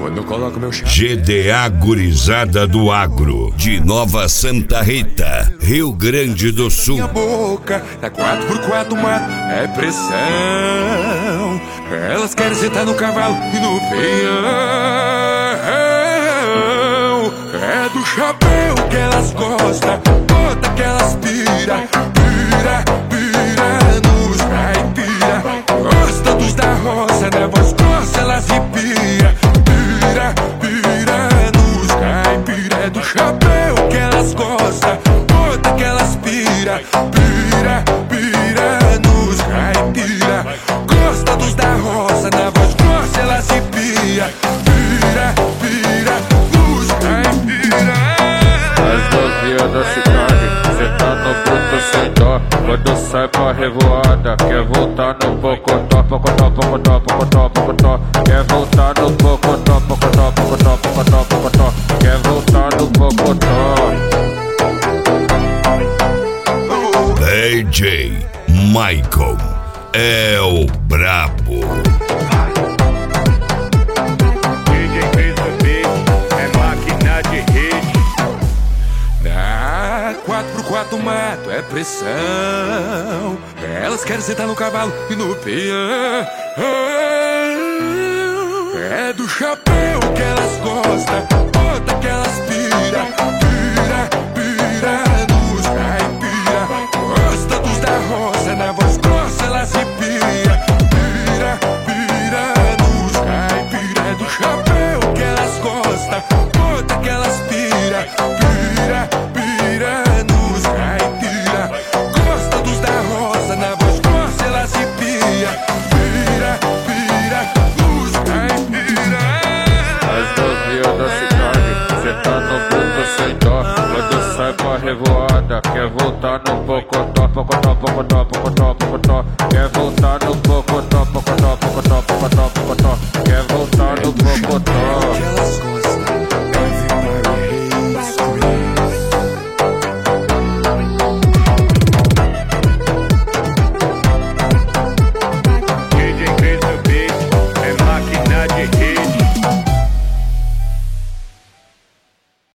quando coloco meu chapéu. GDA Gurizada do Agro, de Nova Santa Rita, Rio Grande do Sul. Minha boca na 4x4 mato é pressão. Elas querem sentar no cavalo e no peão. É do chapéu que elas gostam, bota que elas pira, pira, pira nos caipira. Gosta dos da roça, na voz grossa elas arrepia, pira, pira nos caipira. É do chapéu que elas gostam, bota que elas pira, pira, pira nos caipira. Gosta dos da roça, na voz grossa elas arrepia, pira, pira nos caipira. As novinhas da cidade, cê tá no puto sem dó. Quando sai pra revoada, quer voltar no pocotó, pocotó, pocotó, pocotó, pocotó. Quer voltar no pocotó, pocotó, pocotó, pocotó, pocotó. Quer voltar no pocotó. DJ Michael é o brabo. DJ Cris no beat, é máquina de hit. Na 4x4 mato é pressão. Elas querem sentar no cavalo e no peão. É do chapéu que elas gostam, bota que elas pira, pira, pira nos caipira. Gosta dos da roça, na voz grossa elas arrepia, pira, pira nos caipira. É do chapéu que elas gostam, bota que elas pira, pira, pira nos caipira. Gosta dos da roça, na voz grossa elas arrepia, pira, pira nos caipira. As novinhas da cidade, cê tá no puto sem dó. Quando sai pra revoada, quer voltar no pocotó, pocotó, pocotó, pocotó, pocotó. Quer voltar no pocotó, pocotó, pocotó, pocotó, pocotó. Quer voltar no pocotó.